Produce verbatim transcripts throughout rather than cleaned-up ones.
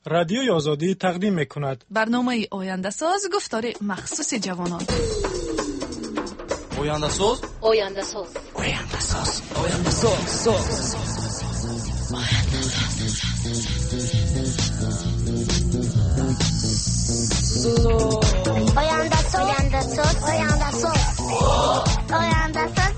رادیوی آزادی تقدیم می‌کند. برنامه آینده ساز گفتار مخصوص جوانان. آینده ساز آینده ساز آینده ساز آینده ساز آینده ساز آینده ساز آینده ساز آینده ساز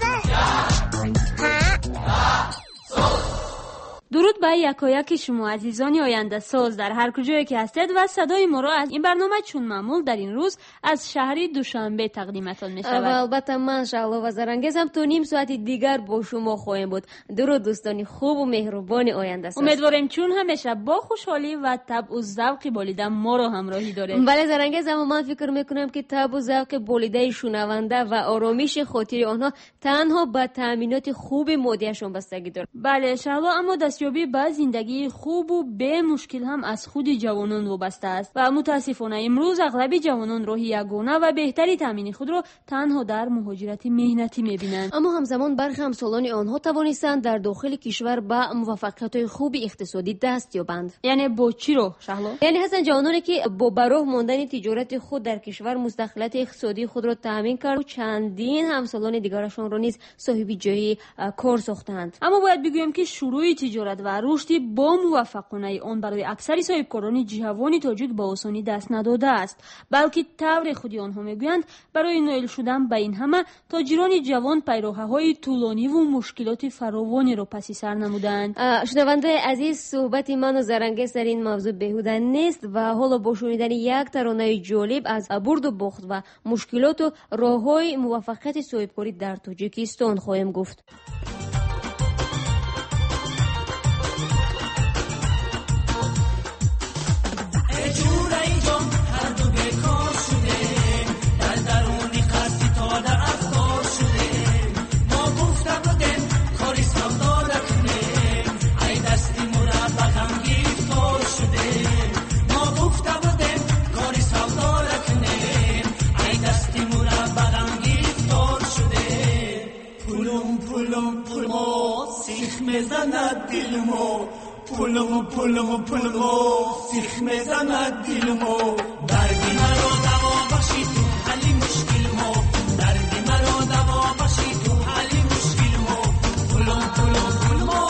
درود به یکایک شما عزیزان آینده ساز در هر کجایی که هستید و صدای ما را از این برنامه چون معمول در این روز از شهر دوشنبه تقدیمتان می شود. و البته من شعله و زرنگزم تا نیم ساعت دیگر با شما خواهیم بود. درود دوستانی خوب و مهربان آینده ساز. امیدواریم چون همیشه با خوشحالی و طبع و ذوق بالیده ما را همراهی دارید. بله زرنگزم، من فکر میکنم که طبع و ذوق بالیده شنونده و آرامش خاطر آنها تنها به تامینات خوب مادیشان بستگی دارد. بله شعله، اما دستیابی به زندگی خوب و به مشکل هم از خود جوانان وابسته است و متاسفانه امروز اغلب جوانان راه یگانه و بهتری تامین خود را تنها در مهاجرت مهنتی می‌بینند. اما همزمان برخی همسالان آنها توانستند در داخل کشور به موفقیت خوب اقتصادی دست یابند. یعنی با چی رو شهلا؟ یعنی هستند جوانانی که با براه ماندن تجارت خود در کشور مستقلیت اقتصادی خود را تامین کرد و چندین همسالان دیگرشان را نیز صاحب جای کار ساختند. اما باید بگویم که شروع تجارت و رشد با موفقانه آن برای اکثر صاحبکاران جوان تاجیک با آسانی دست نداده است، بلکه طور خودی آنها میگویند برای نائل شدن به این همه تاجران جوان پیراهه‌های طولانی و مشکلات فراوانی را پس سر نمودند. شنونده عزیز، صحبت من و زرنگز در این موضوع بیهوده نیست و حالا با شنیدن یک ترانه جالب از برد و باخت و مشکلات و راه‌های موفقیت صاحبکاری در تاجیکستان خواهیم گفت. میزند دلمو پلمو پلمو پلمو سیخ میزند دلمو دردی مرا دوا بخشی تو حلی مشکل مو دردی مرا دوا بخشی تو حلی مشکل مو پلم پلم پلمو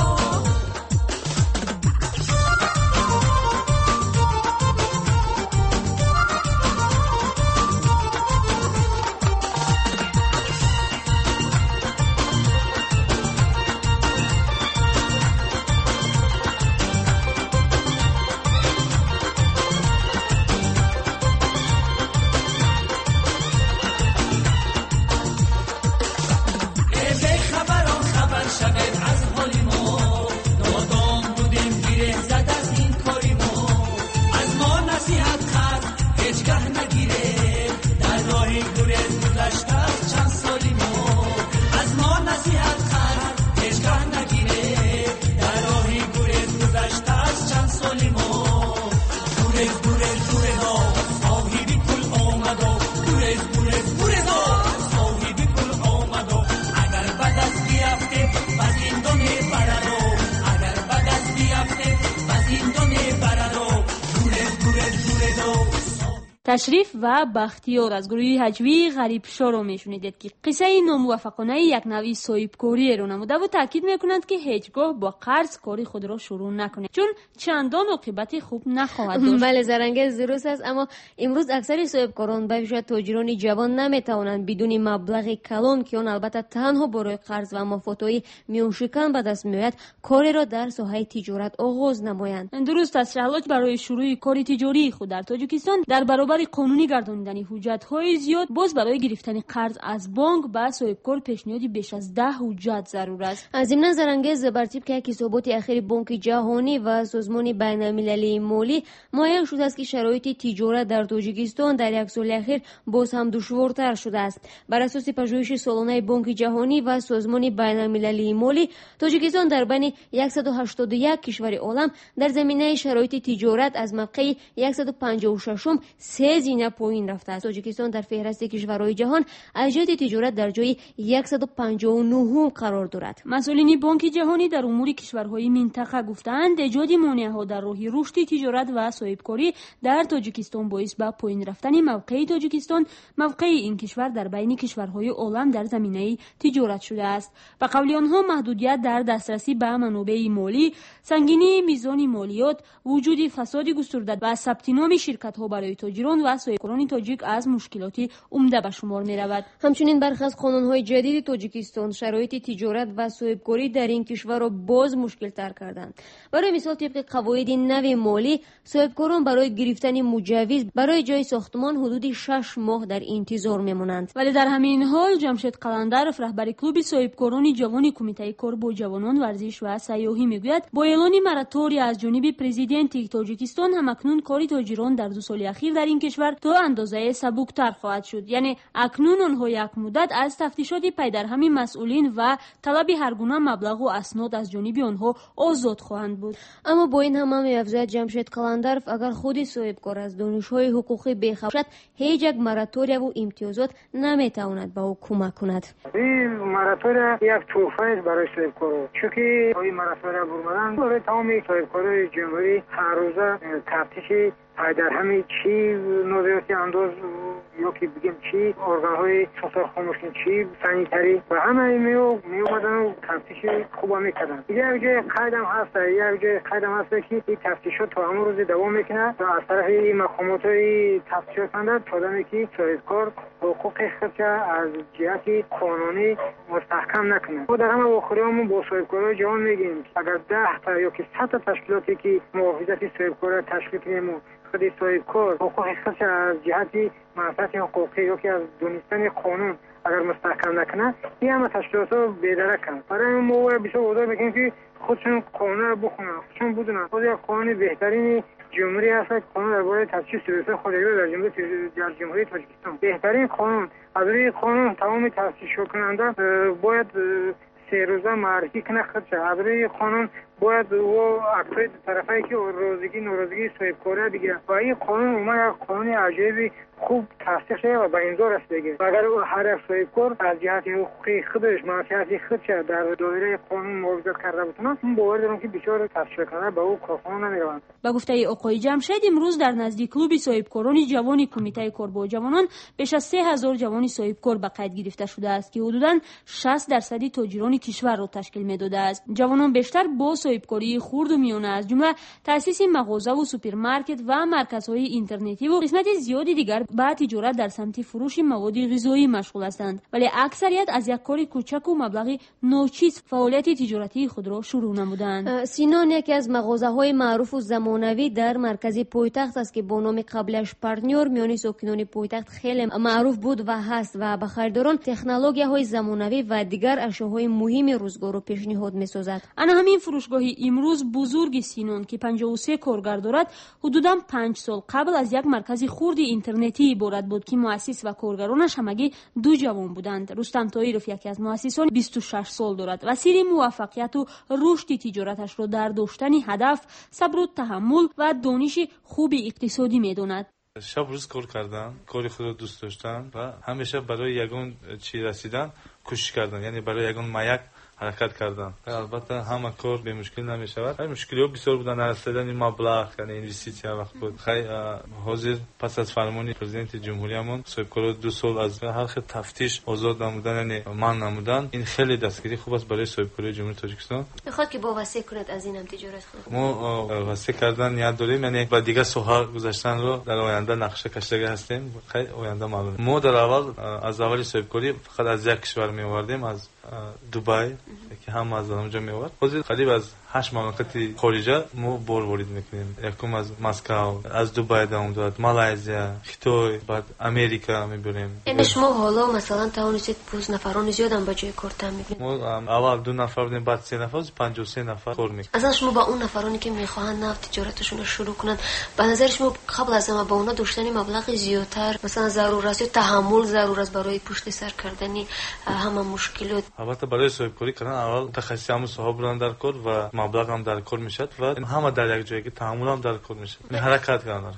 تشریف و بختیار از گروه هجوی غریب شو رو میشونیدید که قصه ناموفقانه یک نوعی صاحبکاری رو نموده و تاکید میکنند که هیچگاه با قرض کاری خود را شروع نکنید چون چندان عاقبت خوب نخواهد داشت. بله زرنگز درست است، اما امروز اکثر صاحبکاران به ویژه تاجران جوان نمیتوانند بدون مبلغ کلان که اون البته تنها برای قرض و مفاتهای میون شکن به دست میآید کاری را در ساحه تجارت آغاز نمایند. درست است شهلا، برای شروع کار تجاری خود در تاجیکستان در برابر قانونی گردانیدن حجت‌های زیاد باز برای گرفتن قرض از بانک به صاحبکار پیشنهادی بیش از ده حجت ضرور است. از این نظر انگیز بر طبق حسابات اخیر بانک جهانی و سازمان بین‌المللی مالی معین شده است که شرایط تجارت در تاجیکستان در یک سال اخیر باز هم دشوارتر شده است. بر اساس پژوهش سالانه بانک جهانی و سازمان بین‌المللی مالی، تاجیکستان در بین صد و هشتاد و یک کشور عالم در زمینه شرایط تجارت از موقع صد و پنجاه و شش سه هزینه پایین رفته است. تاجیکستان در فهرست کشورهای جهان از جهت تجارت در جای صد و پنجاه و نه قرار دارد. مسئولین بانک جهانی در امور کشورهای منطقه گفتند ایجاد مانع‌ها در راه رشد تجارت و صاحبکاری در تاجیکستان باعث به پایین رفتن موقع تاجیکستان موقع این کشور در بین کشورهای عالم در زمینه تجارت شده است. به قول آنها محدودیت در دسترسی به منابع مالی، سنگینی میزان مالیات، وجود فساد گسترده و ثبت نام شرکت‌ها برای تاجران و صاحبکاران تاجیک از مشکلات عمده به شمار می‌رود. همچنین برخی از قانون‌های جدید تاجیکستان شرایط تجارت و صاحبکاری در این کشور را باز مشکل‌تر کردند. برای مثال طبق قواعد نو مالی، صاحبکاران برای گرفتن مجوز برای جای ساختمان حدود شش ماه در انتظار می‌مانند. ولی در همین حال جمشید قلندرов رهبر کلوب صاحبکاران جوان کمیته کار با جوانان ورزش و سیاحی میگوید با اعلان مراتوری از جانب پرزیدنت تاجیکستان همکنون کار تاجران در دو سال اخیر در این کشور تا اندازه سبکتر خواهد شد. یعنی اکنون آنها یک مدت از تفتیشات پی در همین مسئولین و طلب هر گونه مبلغ و اسناد از جانب آنها آزاد خواهند بود. اما با این همه می‌افزاید جمشید قلندرов اگر خود صاحبکار از دانش‌های حقوقی بخواه شد هیچ یک مراتوری و امتیازات نمیتواند به او کمک کند. این مراتوری یک توفیق است برای صاحبکاران، چون که این مراتوری برمدن برای تمام صاحبکاران جمهوری هر روزه تفتیشی پای در همین چی نظریاتی انداز یا که بگیم چی ارگان‌های فساد خاموشی چی سانیتری و همه میو میومدن و تفتیش خوب میکردن. دیگه اگه قیدم هست یا اگه قیدم هست که این تفتیشات تا همون روز دوام میکنه و از طرف این مقامات‌های تفتیشات کنند تا دمی که صاحبکار حقوق خودش از جهت قانونی مستحکم نکنه. و در همه واقعی‌هامون با صاحبکارای جوان میگیم اگر ده تا یا که صد تا تشکیلاتی که محافظت صاحبکار تشکیل کنیم خود صاحبکار حقوق خودش از جهت منفعت حقوقی یا که از دونستن قانون اگر مستحکم نکنه این همه تشکیلات رو بی‌درک کنه. برای این موضوع بسیار وضاح بکنیم که خودشون قانون رو بخونن، خودشون بدونن. خود یک قانون بهترین جمهوری هست قانون درباره تاسیس سیاست خودروی در جمهوری در جمهوری تاجیکستان. بهترین قانون از روی قانون تمام تاسیس کننده باید سه روزه معرفی کنه خودش. از روی قانون باید و اکثر طرفایی که روزگی نوروزگی صاحبکاری دیگه و این قانون اومد قانون عجیبی خوب تصدیق شده و به امضا رسیده. اگر هر صاحبکار از جهت حقوقی خودش منفعت خودش در دایره قانون محافظت کرده بتونه من باور دارم که بیچاره تصدیق کنه به او کارخانه نمیروند. به گفته آقای جمشید امروز در نزدیک کلوب صاحبکاران جوان کمیته کار با جوانان بیش از سه هزار جوان صاحبکار به قید گرفته شده است که حدوداً شصت درصد تاجران کشور را تشکیل میداده است. جوانان بیشتر با صاحبکاری خرد و میانه از جمله تأسیس مغازه و سوپرمارکت و مرکزهای اینترنتی و قسمت زیادی دیگر با تجارت در سمت فروش مواد غذایی مشغول هستند، ولی اکثریت از یک کار کوچک و مبلغ ناچیز فعالیت تجارتی خود را شروع نمودند. سینان یکی از مغازه‌های معروف و زمانوی در مرکز پایتخت است که با نام قبلش پارتنر میان ساکنان پایتخت خیلی معروف بود و هست و به خریداران تکنولوژی‌های زمانوی و دیگر اشیاءهای مهم روزگار را پیشنهاد می‌سازد. انا همین فروشگاه امروز بزرگ سینان که پنجاه و سه کارگر دارد حدوداً پنج سال قبل از یک مرکز خرد اینترنتی عبارت بود که مؤسس و کارگرانش همگی دو جوان بودند. رستم طاهرов یکی از مؤسسان بیست و شش سال دارد و سر موفقیت و رشد تجارتش را در داشتن هدف، صبر و تحمل و دانش خوب اقتصادی می‌داند. شب روز کار کردن، کاری خود را دوست داشتن و همیشه برای یگان چی رسیدن کوشش کردن، یعنی برای یگان مایک حرکت کردن. البته همه کار به مشکل نمیشود. مشکلی بسیار بودن نرسیدن این مبلغ یعنی اینوستیسیا وقت بود. خیلی حاضر پس از فرمان پرزیدنت جمهوریمون صاحبکار دو سال از هر خط تفتیش آزاد نمودن یعنی من نمودن این خیلی دستگیری خوب است برای صاحبکاری جمهوری تاجیکستان. میخواد که با وسیع کند از این هم تجارت کنه. ما وسیع کردن نیت داریم یعنی با دیگه سوها گذاشتن رو در آینده نقشه کشیده هستیم. خیلی آینده معلومه. ما در اول از اول صاحبکاری فقط از یک کشور می آوردیم از دبی که هم از اونجا می آورد. حدود قریب از هشت مملکت خارجه ما بار وارد میکنیم. یکم از مسکو، از دبی دوام داد، مالایزیا، خیتای، بعد امریکا میبریم. یعنی شما حالا مثلا توانستید پنج نفران زیادم با جای کار تام میکنید؟ ما اول دو نفر بودیم بعد سه نفر پنجاه و سه نفر کار میکنیم. اصلا شما با اون نفرانی که میخواهند نفت تجارتشون رو شروع کنند به نظر شما قبل از همه با اونا داشتن مبلغ زیادتر مثلا ضرورت است یا تحمل ضرورت است برای پشت سر کردن همه مشکلات؟ البته برای صاحبکاری کردن اول تخصصی هم صاحب بودن در کار و مبلغ هم در کار میشد و همه در یک جایی که تحمل هم در کار میشد. حرکت کردن.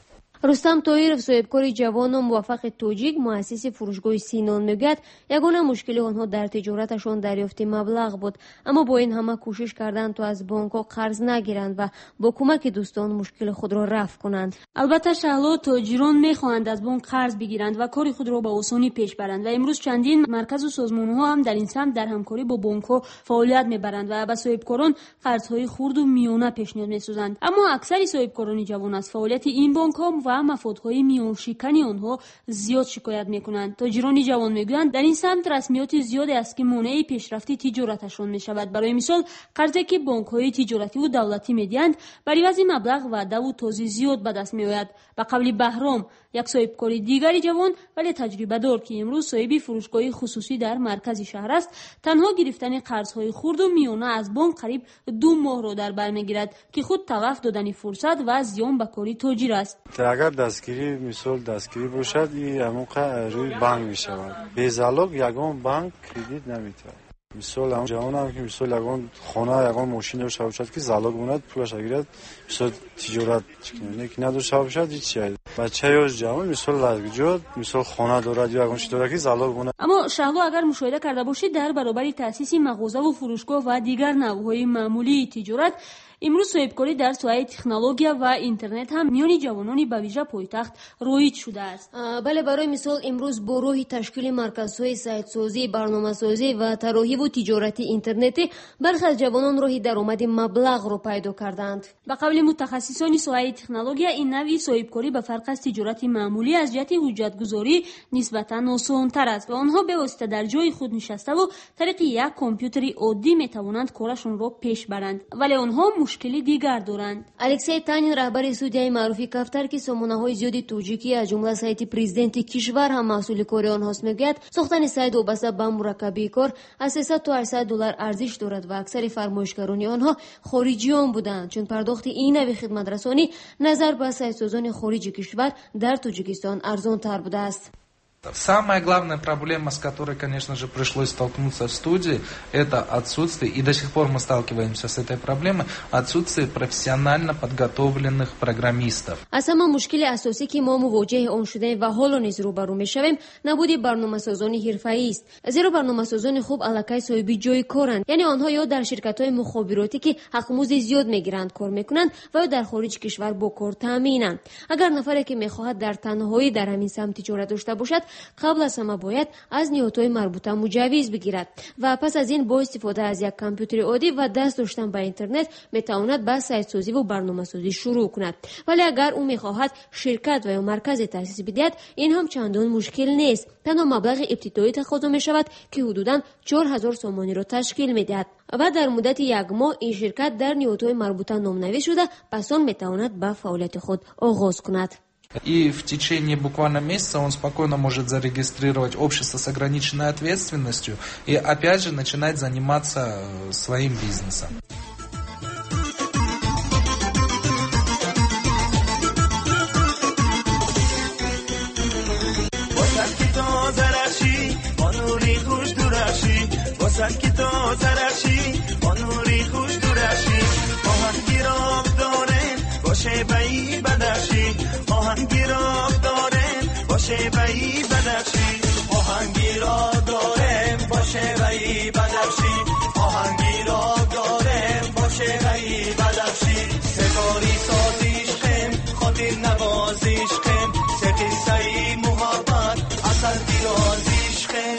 рустам тоиров соҳибкори ҷавону муваффақи тоҷик муассиси фурӯшгоҳи синон мегӯяд ягона мушкили онҳо дар тиҷораташон дарёфти маблағ буд, аммо бо ин ҳама кӯшиш карданд то аз бонкҳо қарз нагиранд ва бо кӯмаки дӯстон мушкили худро рафъ кунанд. албатта шаҳло тоҷирон мехоҳанд аз бонк қарз бигиранд ва кори худро ба осонӣ пеш баранд ва имрӯз чандин марказу созмонҳо ҳам дар ин самт дар ҳамкорӣ бо бонкҳо фаъолият мебаранд ва ба соҳибкорон қарзҳои хурду миёна пешниҳод месозанд. аммо аксари соҳибкорони ҷавон аз фаъолияти ин бонкҳо ва мафодҳои миёншикани онҳо зиёд шикоят мекунанд. тоҷирони ҷавон мегӯянд дар ин самт расмиёти зиёде аст ки монеи пешрафти тиҷораташон мешавад. барои мисол қарзе ки бонкҳои тиҷоративу давлатӣ медиҳанд бар ивази маблағ ваъдаву този зиёд ба даст меояд. ба қавли баҳром, як соҳибкори дигари ҷавон вале таҷрибадор ки имрӯз соҳиби фурӯшгоҳи хусусӣ дар маркази шаҳр аст, танҳо гирифтани қарзҳои хурду миёна аз бонк қариб ду моҳро дар бар мегирад ки худ таваққуф додани фурсат ва зиён ба кори тоҷир аст. агар дастгирӣ мисол дастгирӣ бошад и амоқа рӯи банк мешавад. Без залог ягон банк кредит наметавад. мисол ам ҷавонам ки мисол ягон хона ягон мошин дошта бошад ки залог монад пулаш агирад мисол тиҷорат чикунад ки надошта бошад ҳеҷ чиз. бачаи ёз ҷавон мисол лазгиҷот мисол хона дорад ё ягон чиз дорад ки залог монад. аммо шаҳло агар мушоҳида карда бошед дар баробари таъсиси мағозаву фурӯшгоҳ ва дигар навъҳои маъмулии тиҷорат имрӯз соҳибкорӣ дар соҳаи технология ва интернет ҳам миёни ҷавонони ба вижа пойтахт роиҷ шудааст. бале барои мисол имрӯз бо роҳи ташкили марказҳои сайтсозӣ, барномасозӣ ва тарроҳиву тиҷорати интернетӣ бархе аз ҷавонон роҳи даромади маблағро пайдо карданд. ба қавли мутахассисони соҳаи технология ин навъи соҳибкорӣ ба фарқ аз тиҷорати маъмулӣ аз ҷиҳати ҳуҷҷатгузорӣ нисбатан осонтар аст ва онҳо бевосита дар ҷои худ нишаставу тариқи як компютери оддӣ метавонанд корашонро пеш баранд, вале онҳо мушкили дигар доранд. алексей танин раҳбари студияи маъруфи Кафтар ки сомонаҳои зиёди тоҷикӣ аз ҷумла сайти президенти кишвар ҳам масъули кори онҳост мегӯяд, сохтани сайт вобаста ба мураккабии кор аз сесад то ҳаштсад доллар арзиш дорад ва аксари фармоишгарони онҳо хориҷиён буданд, чун пардохти ин нави хидматрасонӣ назар ба сайтсозони хориҷи кишвар дар Тоҷикистон арзонтар будааст. Самая главная проблема, с которой, конечно же, пришлось столкнуться в студии, это отсутствие, и до сих пор мы сталкиваемся с этой проблемой, отсутствие профессионально подготовленных программистов. аз ҳама мушкили асосӣ ки мо мувоҷиҳи он шудаем ва ҳоло низ рӯбарӯ мешавем набуди барномасозони ҳирфаист. зеро барномасозони хуб аллакай соҳиби ҷои коранд, яъне онҳо ё дар ширкатҳои мухобиротӣ ки ҳақмузди зиёд мегиранд кор мекунанд ва ё дар хориҷи кишвар бо кор таъминанд. агар нафаре ки мехоҳад дар танҳоӣ дар ҳамин самт тиҷорат дошта бошад, қабл аз ҳама бояд аз ниҳодҳои марбута муҷаввиз бигирад ва пас аз ин бо истифода аз як компютери оддӣ ва даст доштан ба интернет метавонад ба сайтсозӣ ва барномасозӣ шурӯъ кунад. вале агар ӯ мехоҳад ширкат ва ё марказе таъсис бидиҳад, ин ҳам чандон мушкил нест. танҳо маблағи ибтидоӣ тақозо мешавад ки ҳудудан чор ҳазор сомониро ташкил медиҳад ва дар муддати як моҳ ин ширкат дар ниҳодҳои марбута номнавис шуда пас он метавонад ба фаъолияти худ оғоз кунад. И в течение буквально месяца он спокойно может зарегистрировать общество с ограниченной ответственностью и опять же начинать заниматься своим бизнесом. شیوهی بدخشی آهنگی را دارم با شیوهی بدخشی آهنگی را دارم با شیوهی بدخشی ستاری سازیش خم خاطر نوازیش خم سقیصهی محبت اصل دیرازیش خم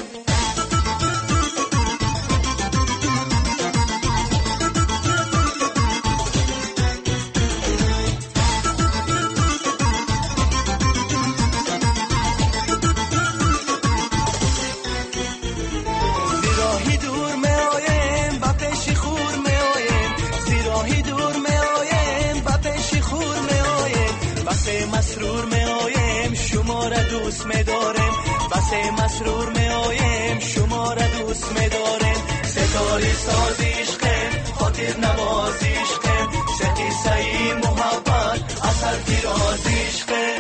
مسرور می آیم شما را دوست می دارم بس مسرور می آیم شما را دوست می دارم ستاره سازیش خم خاطر نوازیش خم سقیصه محبت اثر دیرازیش خم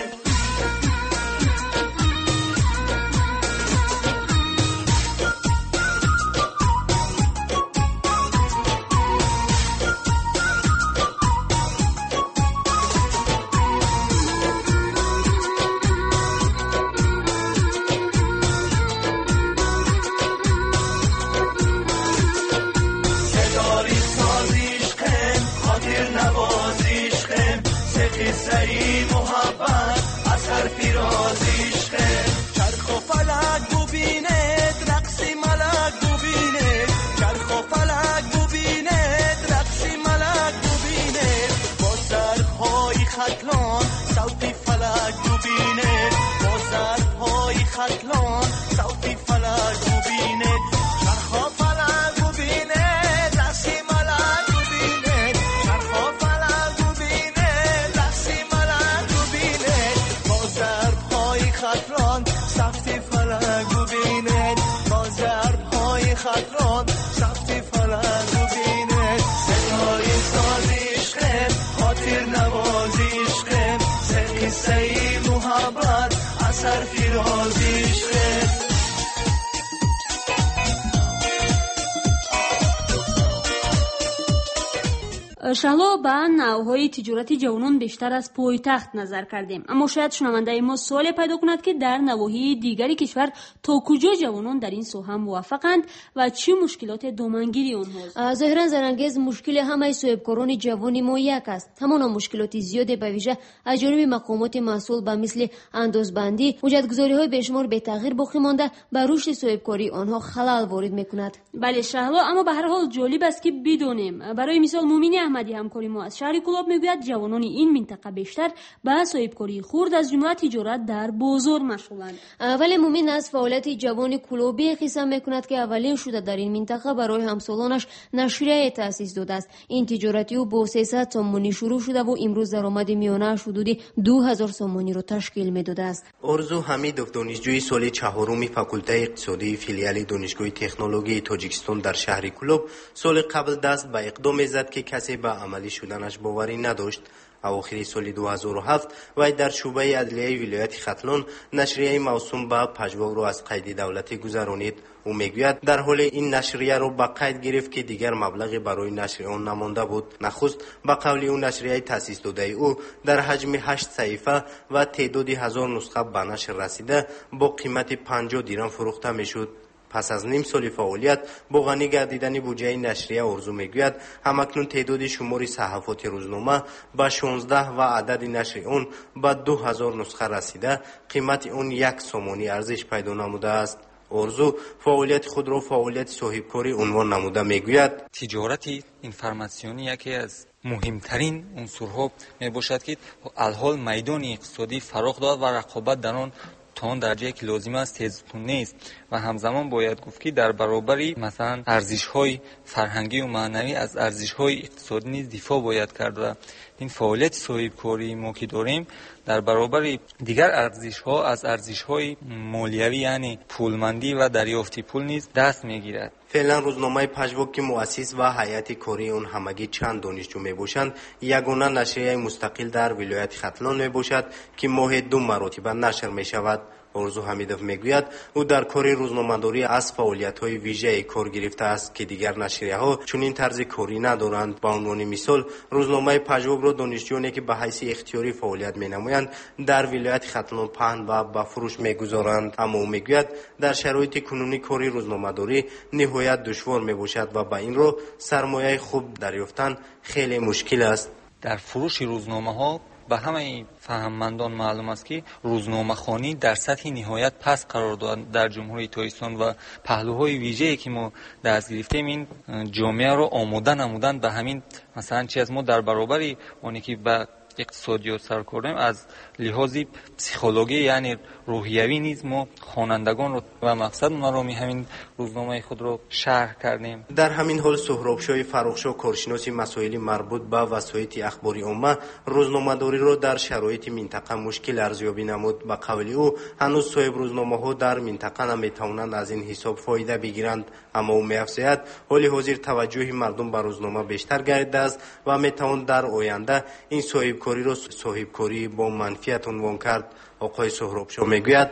قصه محبت از حرف راز عشق چرخ و فلک ببیند رقص ملک ببیند چرخ و فلک ببیند رقص ملک ببیند با سرهای خطلان صوت فلک ببیند با سرهای خطلان صوت فلک ببیند چرخ و فلک ببیند رقص ملک ببیند چرخ و فلک ببیند رقص ملک ببیند با سرهای خطلان صوت فلک ببیند با سرهای خطلان صوت فلک ببیند ستای ساز عشق خاطر نواز عشق قصه محبت از حرف راز عشق шаҳло ба навъҳои тиҷорати ҷавонон бештар аз пойтахт назар кардем, аммо шояд шунавандаи мо суоле пайдо кунад ки дар навоҳии дигари кишвар то куҷо ҷавонон дар ин соҳа муваффақанд ва чӣ мушкилоте домангири онҳост. зоҳиран зарангез мушкили ҳамаи соҳибкорони ҷавони мо як аст. ҳамона мушкилоти зиёде ба вижа аз ҷониби мақомоти масъул ба мисли андозбандӣ, ҳуҷҷатгузориҳои бешумор бетағйир боқӣ монда ба рушди соҳибкории онҳо халал ворид мекунад. бале шаҳло, аммо ба ҳар ҳол ҷолиб аст ки бидонем. барои мисол мумини аҳмади ҳамкори мо аз шаҳри Кӯлоб мегӯяд ҷавонони ин минтақа бештар ба соҳибкории хурд аз ҷумла тиҷорат дар бозор машғуланд. вале мумин аз фаъолияти ҷавони кӯлобӣ қисса мекунад ки аввалин шуда дар ин минтақа барои ҳамсолонаш нашрияе таъсис додааст. ин тиҷорати ӯ бо сесад сомонӣ шурӯъ шуда ву имрӯз даромади миёнааш ҳудуди ду ҳазор сомониро ташкил медодааст. орзу ҳамидов, донишҷӯи соли чаҳоруми факултаи иқтисодии филиали донишгоҳи технологияи тоҷикистон дар шаҳри Кӯлоб соли қабл даст ба иқдоме зад ки касе ба амалӣ шуданаш боварӣ надошт. авохири соли ду ҳазору ҳафт вай дар шӯъбаи адлияи вилояти Хатлон нашрияи мавсум ба пажвогро аз қайди давлатӣ гузаронид. ӯ мегӯяд дар ҳоле ин нашрияро ба қайд гирифт ки дигар маблағе барои нашри он намонда буд. нахуст ба қавли ӯ нашрияи таъсисдодаи ӯ дар ҳаҷми ҳашт саҳифа ва теъдоди ҳазор нусха ба нашр расида бо қимати панҷоҳ дирам фурӯхта мешуд. пас аз ним соли фаъолият бо ғанӣ гардидани буҷаи нашрия орзу мегӯяд ҳамакнун теъдоди шумори саҳафоти рӯзнома ба шонздаҳ ва адади нашри он ба ду ҳазор нусха расида қимати он як сомонӣ арзиш пайдо намудааст. орзу фаъолияти худро фаъолияти соҳибкорӣ унвон намуда мегӯяд: тиҷорати информатсионӣ яке аз муҳимтарин унсурҳо мебошад ки алҳол майдони иқтисодӣ фароғ дорад ва рақобат дар он تا اون درجه که لازم است تیزتون نیست و همزمان باید گفت که در برابری مثلا ارزش‌های فرهنگی و معنوی از ارزش‌های اقتصادی نیز دفاع باید کرد و این فعالیت صاحبکاری ما که داریم در برابر دیگر ارزش‌ها از ارزش‌های مالیوی یعنی پولمندی و دریافت پول نیز دست می‌گیرد. فعلا روزنامه پژواک که مؤسس و هیئت کاری اون همگی چند دانشجو میباشند، یگانه نشریه مستقل در ولایت ختلان میباشد که ماه دو مرتبه نشر میشود. орзу ҳамидов мегӯяд ӯ дар кори рӯзномадорӣ аз фаъолиятҳои вижае кор гирифта аст ки дигар нашрияҳо чунин тарзи корӣ надоранд. ба унвони мисол рӯзномаи пажвокро донишҷӯёне ки ба ҳайси ихтиёрӣ фаъолият менамоянд дар вилояти хатлон паҳн ва ба фурӯш мегузоранд. аммо ӯ мегӯяд дар шароити кунунӣ кори рӯзномадорӣ ниҳоят душвор мебошад ва ба ин роҳ сармояи хуб дарёфтан хеле мушкил аст. дар фурӯши рӯзномаҳо ба ҳамаи фаҳммандон маълум аст ки рӯзномахонӣ дар сатҳи ниҳоят паст қарор дорад дар ҷумҳурии тоҷикистон ва паҳлӯҳои вижае ки мо даст гирифтем ин ҷомеаро омода намуданд ба ҳамин масалан чи аз мо дар баробари оне ки ба иқтисодиёт сар корем аз лиҳози психологӣ яъне рӯҳиявӣ низ мо хонандагонро ва мақсад нароми ҳамин рӯзномаи худро шарҳ кардем. дар ҳамин ҳол суҳробшоҳи фарохшо, коршиноси масоили марбут ба васоити ахбори умма, рӯзномадориро дар шароити минтақа мушкил арзёбӣ намуд. ба қавли ӯ ҳанӯз соҳибрӯзномаҳо дар минтақа наметавонанд аз ин ҳисоб фоида бигиранд. аммо ӯ меафзояд ҳоли ҳозир таваҷҷӯҳи мардум ба рӯзнома бештар гардидааст ва метавон дар оянда ин соҳибкориро соҳибкории бо манфиат унвон кард. оқои суҳробшо мегӯяд: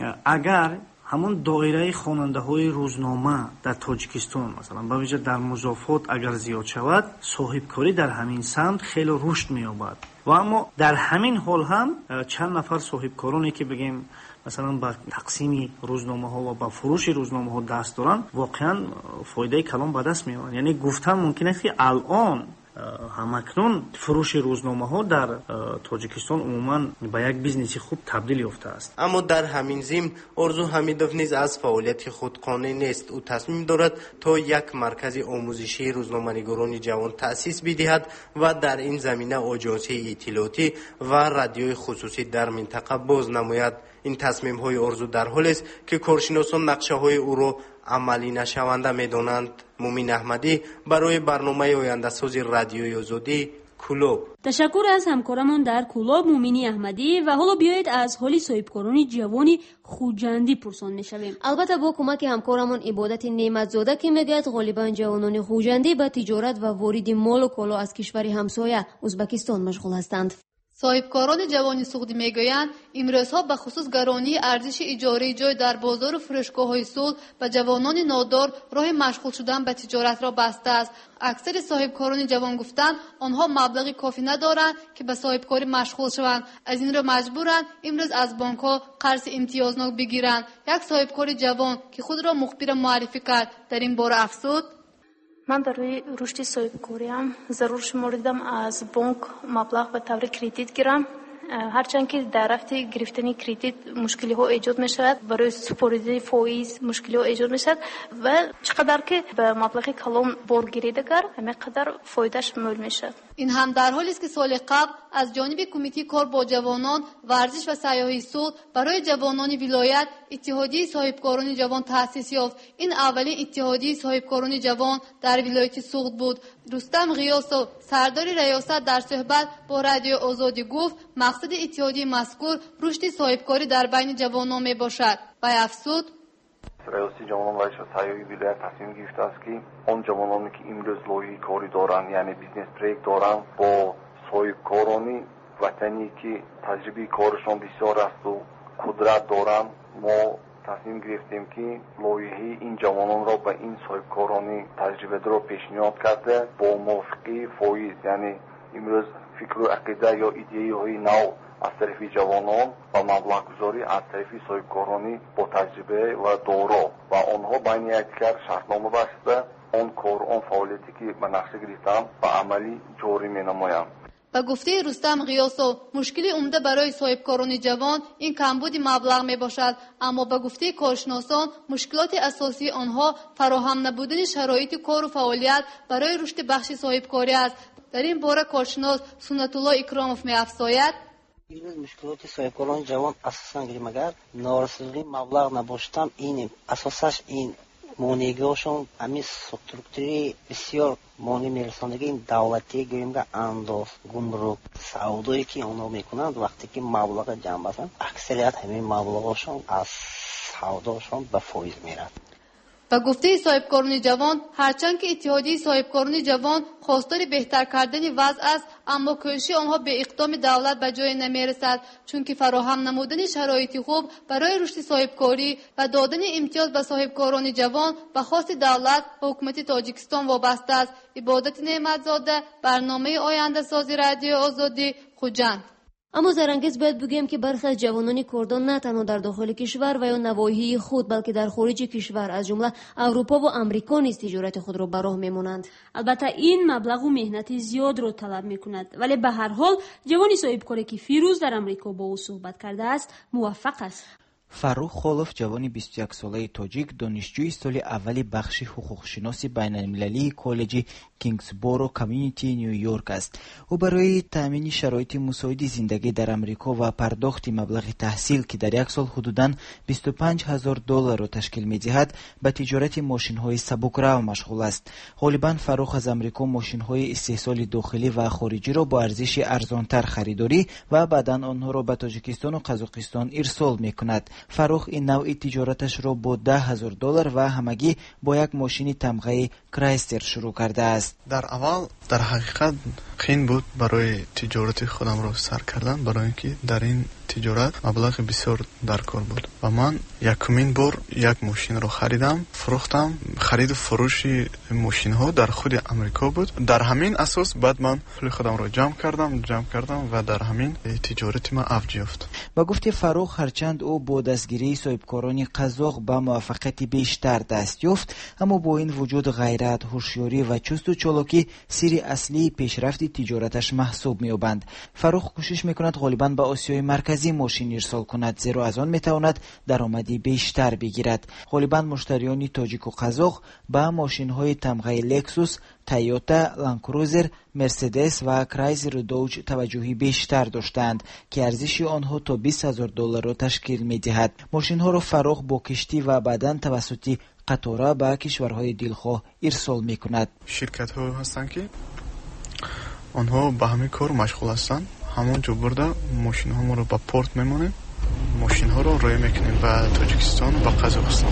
агар ҳамон доираи хонандаҳои рӯзнома дар тоҷикистон масалан ба виҷа дар музофот агар зиёд шавад, соҳибкорӣ дар ҳамин самт хеле рушд меёбад. ва аммо дар ҳамин ҳол ҳам чанд нафар соҳибкороне ки бигем масалан ба тақсими рӯзномаҳо ва ба фурӯши рӯзномаҳо даст доранд, воқеан фоидаи калон ба даст меёбанд. яъне гуфтан мумкин аст ки алон ҳамакнун фурӯши рӯзномаҳо дар тоҷикистон умуман ба як бизнеси хуб табдил ёфтааст. аммо дар ҳамин зимн орзу ҳамидов низ аз фаъолияти худ қонеъ нест. ӯ тасмим дорад то як маркази омӯзишии рӯзноманигорони ҷавон таъсис бидиҳад ва дар ин замина оҷонсии иттилоотӣ ва радиои хусусӣ дар минтақа боз намояд. ин тасмимҳои орзу дар ҳолест ки коршиносон нақшаҳои ӯро амалӣ нашаванда медонанд. мумин аҳмадӣ барои барномаи ояндасози радиои озодӣ кулоб. ташаккур аз ҳамкорамон дар кулоб мумини аҳмадӣ. ва ҳоло биёед аз ҳоли соҳибкорони ҷавони хуҷандӣ пурсон мешавем. албатта бо кӯмаки ҳамкорамон ибодати неъматзода ки мегӯяд ғолибан ҷавонони хуҷандӣ ба тиҷорат ва вориди молу коло аз кишвари ҳамсоя ӯзбекистон машғул ҳастанд. соҳибкорони ҷавони суғдӣ мегӯянд имрӯзҳо ба хусус гаронии арзиши иҷораи ҷой дар бозору фурӯшгоҳҳои суд ба ҷавонони нодор роҳи машғул шудан ба тиҷоратро бастааст. аксари соҳибкорони ҷавон гуфтанд онҳо маблағи кофӣ надоранд ки ба соҳибкорӣ машғул шаванд. аз ин рӯ маҷбуранд имрӯз аз бонкҳо қарзи имтиёзнок бигиранд. як соҳибкори ҷавон ки худро мухбира муаррифӣ кард дар ин бора афзуд: من برای رشد صاحبکاریم ضرور شمردم از بانک مبلغ به طور کریدیت گیرم. هرچند که در رفت گرفتن کریدیت مشکلی ها ایجاد می شود، برای سپردن فایز مشکلی ها ایجاد می شود و چقدر که به مبلغ کلان بار گیریده گر همه قدر فایدهش مول می شود. این هم در حالی است که سال قبل از جانب کمیته کار با جوانان، ورزش و سیاحی سود برای جوانان ولایت اتحادیه صاحبکاران جوان تأسیس یافت. این اولین اتحادیه صاحبکاران جوان در ولایت سوخت بود. رستم غیاسov سردار ریاست در صحبت با رادیو آزادی گفت مقصد اتحادیه مذکور رشد صاحبکاری در بین جوانان می باشد و افزود: ریاست جوانان و سیاحی ولایت تصمیم گرفته است که آن جوانانی که امروز لایحه کاری دارند یعنی بیزنس پروژه دارند با صاحبکارانی وطنی که تجربه کارشان بسیار است و قدرت دارند ما تصمیم گرفتیم که لایحه این جوانان را به این صاحبکارانی تجربه را پیشنهاد کرده با موافقه فایز یعنی امروز فکر و عقیده یا ایده های نو از طرف جوانان و مبلغ گذاری از طرف صاحبکارانی با تجربه و دارا و آنها بین یکدیگر شرطنامه بسته آن کار آن فعالیتی که به نقشه گرفتند به عملی جاری می‌نمایند. با گفته رستم غیاسov مشکلی عمده برای صاحبکاران جوان این کمبود مبلغ می باشد، اما با گفته کارشناسان مشکلات اساسی آنها فراهم نبودن شرایط کار و فعالیت برای رشد بخش صاحبکاری است. در این باره کارشناس سنت الله اکرامov می افزاید: امروز مشکلات صاحبکاران جوان اساساً گیریم اگر نارسیدگی مبلغ نباشتم این اساسش این مونیگاشون همین سترکتوری بسیار مانی میرساندگی این دولتی گویم که انداز گمرک سعودایی که اونا میکنند وقتی که مبلغ جمع بسن اکثریت همین مبلغاشون از سعوداشون به فایز میرد. با گفته صاحبکاران جوان هرچند که اتحادیه صاحبکاران جوان خواستار بهتر کردن وضع است، اما کوشش آنها به اقدام دولت به جای نمیرسد، چون که فراهم نمودن شرایط خوب برای رشد صاحبکاری و دادن امتیاز به صاحبکاران جوان به خواست دولت و حکومت تاجیکستان وابسته است. عبادت نعمتزاده، برنامه آینده سازی رادیو آزادی، خوجند. اما زرانگیز باید بگویم که برخی از جوانان کردان نه تنها در داخل کشور و یا نواحی خود بلکه در خارج کشور از جمله اروپا و آمریکا نیز تجارت خود را به راه میمونند. البته این مبلغ و مهنت زیاد را طلب میکند، ولی به هر حال جوانی صاحبکاری که فیروز در آمریکا با او صحبت کرده است موفق است. фарух холов ҷавони бисту як солаи тоҷик донишҷӯи соли аввали бахши ҳуқуқшиноси байналмилалии коллеҷи кингсборо комьюнити нью-йорк аст. ӯ барои таъмини шароити мусоиди зиндагӣ дар амрико ва пардохти маблағи таҳсил ки дар як сол ҳудудан бисту панҷ ҳазор долларро ташкил медиҳад ба тиҷорати мошинҳои сабукрав машғул аст. ғолибан фарух аз амрико мошинҳои истеҳсоли дохилӣ ва хориҷиро бо арзиши арзонтар харидорӣ ва баъдан онҳоро ба тоҷикистону қазоқистон ирсол мекунад. фарух ин навъи тиҷораташро бо даҳ ҳазор доллар ва ҳамагӣ бо як мошини тамғаи крайстер шурӯъ кардааст. дар аввал дар ҳақиқат қиин буд барои тиҷорати худамро сар кардан, барои ин ки дар ин тиҷорат маблағи бисёр дар кор буд ва ман якумин бор як мошинро харидам, фурӯхтам. хариду фурӯши мошинҳо дар худи амрико буд. дар ҳамин асос баъд ман пули худамро ҷамъ кардам ҷамъ кардам ва дар ҳамин тиҷорати ман авҷ ёфт. ба гуфти фарух ҳарчанд ӯ бо دستگیری صاحبکاران قزاق به موفقیت بیشتر دست یافت، اما با این وجود غیرت، هوشیاری و چست و چالاکی سری اصلی پیشرفت تجارتش محسوب می‌یابند. فروخ کوشش می‌کند غالباً به آسیای مرکزی ماشین ارسال کند، زیرا از آن می‌تواند درآمدی بیشتر بگیرد. غالباً مشتریان تاجیک و قزاق به ماشین‌های تمغه لکسوس، تویوتا، لندکروزر، مرسدس و کرایزر و دوج توجهی بیشتر داشتند که ارزش آنها تا بیست هزار دلار را تشکیل می‌دهد. ماشین‌ها را فروخ با کشتی و بعداً توسط قطاره به کشورهای دلخواه ارسال می‌کند. شرکت‌ها هستند که آنها به همین کار مشغول هستند. همونجا برده ماشین‌ها ما رو به پورت می‌مانیم، ماشین‌ها رو روی می‌کنیم به تاجیکستان و به قزاقستان.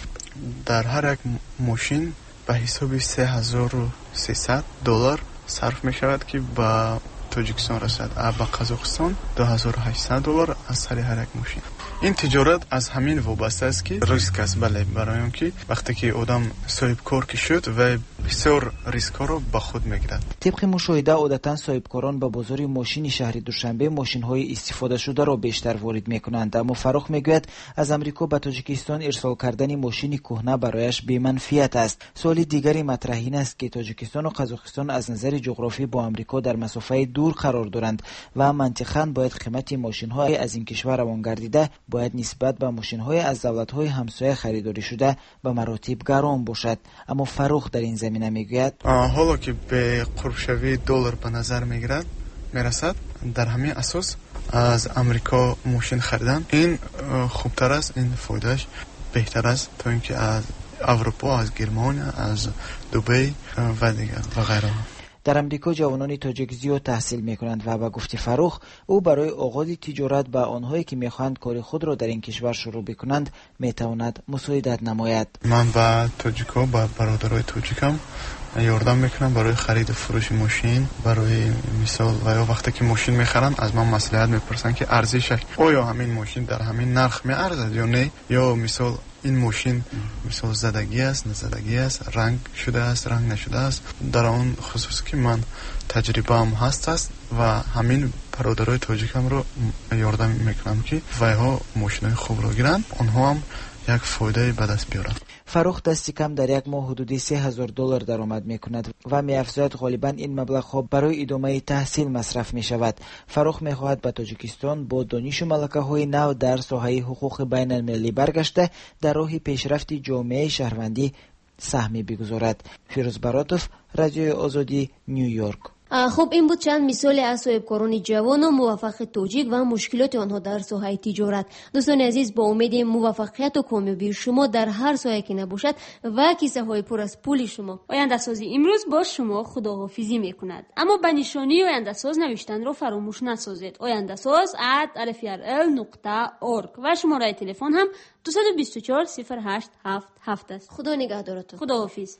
در هر یک ماشین به حساب سه هزار و سیصد دلار صرف می شود که به تاجیکستان رسد. به قزاقستان دو هزار و هشتصد دلار از سر هر یک ماشین. این تجارت از همین وابسته است که ریسک است. بله، برای اون که وقتی که آدم صاحب کار که شد و بسیار ریسک ها رو به خود میگیرد. طبق مشاهده عادتا صاحبکاران به بازار ماشین شهر دوشنبه ماشین های استفاده شده را بیشتر وارد میکنند، اما فروخ میگوید از امریکا به تاجیکستان ارسال کردن ماشین کهنه برایش بی منفعت است. سوال دیگری مطرح این است که تاجیکستان و قزاقستان از نظر جغرافی با امریکا در مسافه دور قرار دارند و منطقاً باید قیمت ماشین های از این کشور روان گردیده باید نسبت به ماشین های از دولت های همسایه خریداری شده به مراتب گران باشد. اما فروخ در این زمینه میگوید حالا که به قرب شوی دلار به نظر میگیرد میرسد، در همین اساس از امریکا ماشین خریدن این خوبتر است، این فایدهش بهتر است تا اینکه از اروپا، از گرمانیا، از دبی و دیگر و غیره. در امریکا جوانان تاجیک زیاد تحصیل میکنند و به گفته فروخ او برای آغاز تجارت به آنهایی که میخواهند کار خود را در این کشور شروع بکنند میتواند مساعدت نماید. من به تاجیکا، به برادرای تاجیکم یاردم میکنم برای خرید و فروش ماشین. برای مثال و یا وقتی که ماشین میخرن از من مصلحت میپرسن که ارزشش آیا همین ماشین در همین نرخ میارزد یا نه، یا مثال این ماشین مثال زدگی است، نزدگی است، رنگ شده است، رنگ نشده است. در آن خصوص که من تجربه هم هست است و همین برادرای تاجیکم رو یاردم میکنم که وایها ماشینای خوب رو گیرن، آنها هم یک فایده به دست بیارن. فروخ دستی کم در یک ماه حدودی سه هزار دلار درآمد می کند و می افزاید غالبا این مبلغ ها برای ادامه تحصیل مصرف می شود. فروخ می خواهد به تاجیکستان با دانش و ملکه های نو در ساحه حقوق بین المللی برگشته در راه پیشرفت جامعه شهروندی سهمی بگذارد. فیروز براتوف، رادیوی آزادی، نیویورک. خب این بود چند مثال از صاحبکاران جوان و موفق تاجیک و مشکلات آنها در ساحه تجارت. دوستان عزیز، با امید موفقیت و کامیابی شما در هر ساحه که نباشد و کیسه های پر از پول شما. آینده سازی امروز با شما خداحافظی میکند، اما به نشانی آینده ساز نوشتن رو فراموش نسازید. آینده ساز ات الف ار ال نقطه اورگ و شماره تلفن هم دو دو چهار صفر هشت هفت هفت است. خدا نگهدارتون. خداحافظ.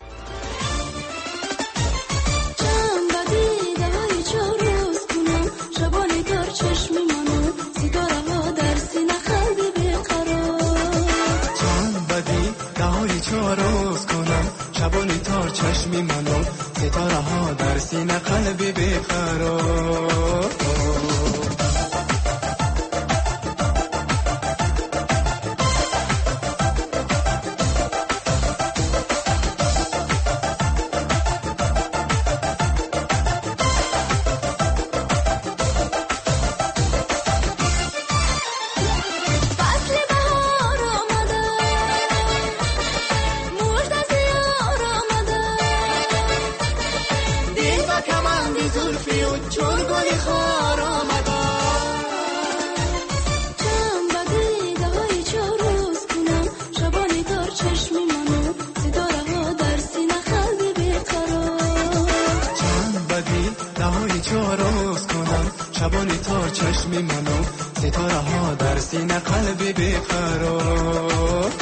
چشمی منو ستاره ها در سینه قلبی بیقرار، چند بدی دهایی چهار روز کنم شبانی تار چشمی منو ستاره ها در سینه قلبی بیقرار. شبانی تار چشمی منو ستاره ها در سینه قلبی بیقرار.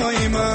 دنیای من